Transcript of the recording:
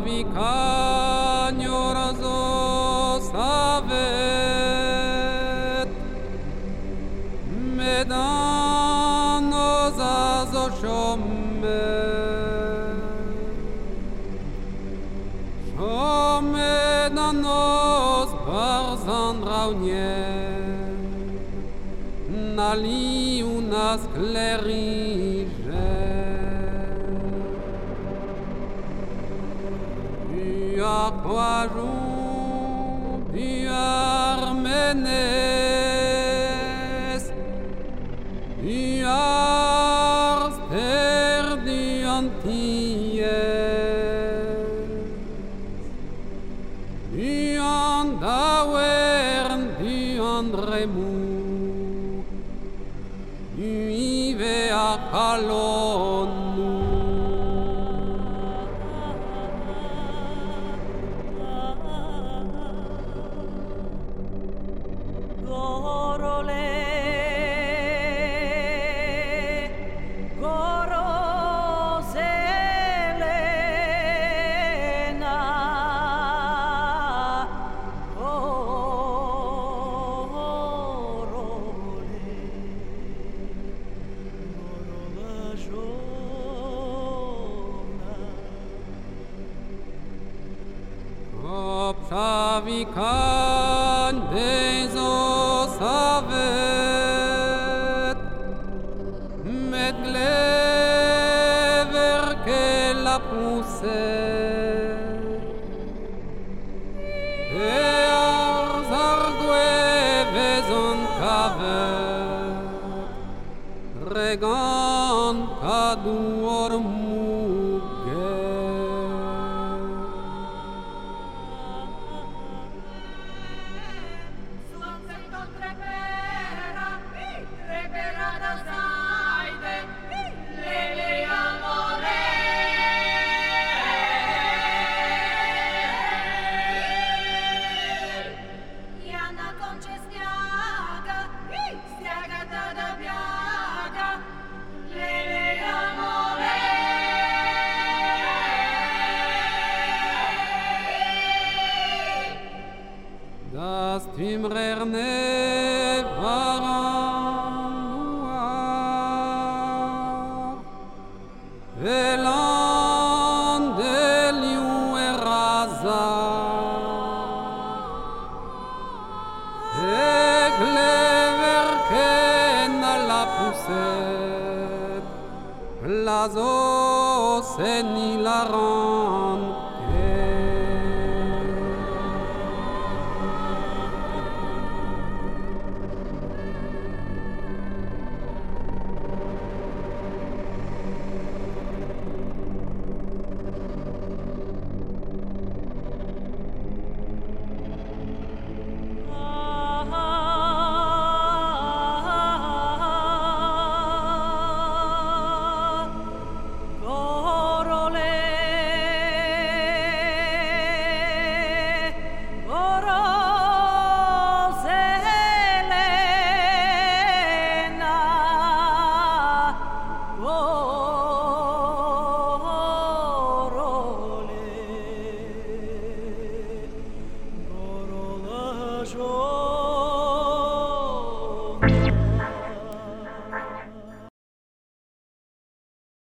vicaniorazo savet medanos azo shomedanos barzan raunie nali unas clerige Aquajou Armenes Ars perdi anties Andawern di Andremu Ive a calonu Savican dezo savet met glever que la pousse e arzargue vezon cavet regan caduor muge Das timrerne varanua Velan deliu eraza Eglever ken la pousset Plazo seni la ran